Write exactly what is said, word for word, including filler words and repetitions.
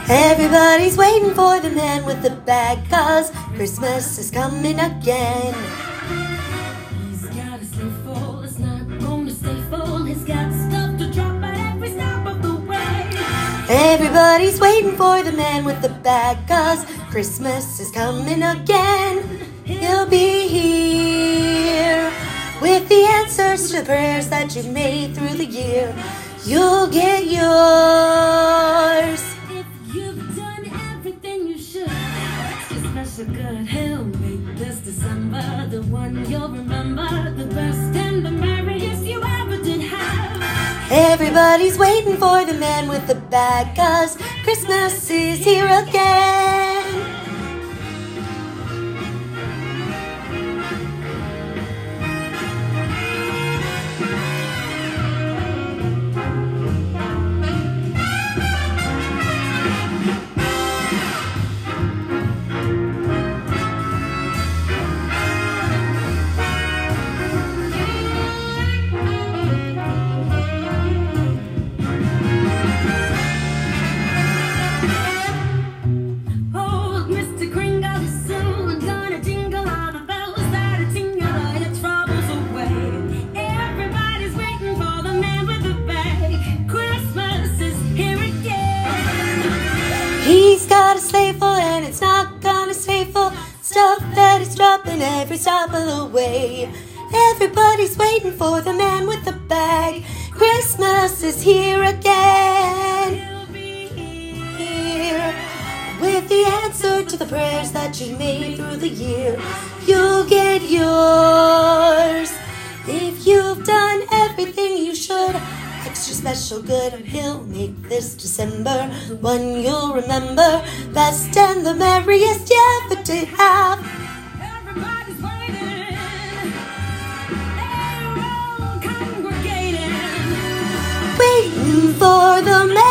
Everybody's waiting for the man with the bag, 'cause Christmas is coming again. He's gotta stay full, it's not gonna stay full. He's got stuff to drop at every stop of the way. Everybody's waiting for the man with the bag, 'cause Christmas is coming again. He'll be here with the answers to the prayers that you made through the year. You'll get yours. If you've done everything you should, it's special good. He'll make this December the one you'll remember, the best and the merriest you ever did have. Everybody's waiting for the man with the bag, 'cause Christmas is here again. He's got a sleigh full and it's not gonna stay full. Stuff that is dropping every stop of the way. Everybody's waiting for the man with the bag. Christmas is here again. Here with the answer to the prayers that you made through the year. You'll get yours if you've done everything you should. Extra special good, he'll make this December one you'll remember, best and the merriest you ever did have. Everybody's waiting, they're all congregating, Waiting for the man